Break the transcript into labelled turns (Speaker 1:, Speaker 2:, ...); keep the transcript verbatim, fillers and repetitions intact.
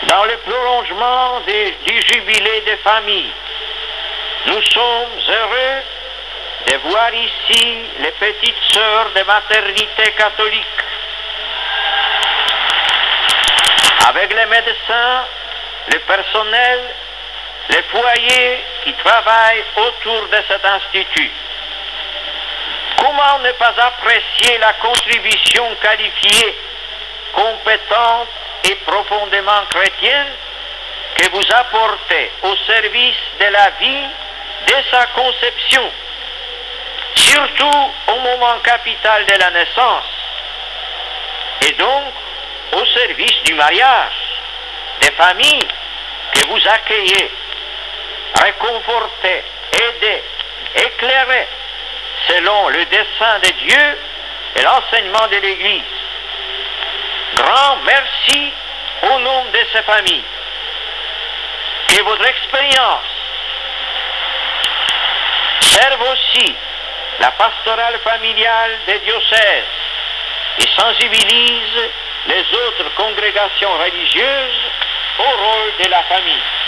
Speaker 1: Dans le prolongement des, du jubilé des familles, nous sommes heureux de voir ici les petites sœurs de maternité catholique, avec les médecins, le personnel, les foyers qui travaillent autour de cet institut. Comment ne pas apprécier la contribution qualifiée, compétente et profondément chrétienne que vous apportez au service de la vie dès sa conception, surtout au moment capital de la naissance, et donc au service du mariage, des familles que vous accueillez, réconfortez, aidez, éclairez, selon le dessein de Dieu et l'enseignement de l'Église. Grand merci au nom de ces familles. Que votre expérience serve aussi la pastorale familiale des diocèses et sensibilise les autres congrégations religieuses au rôle de la famille.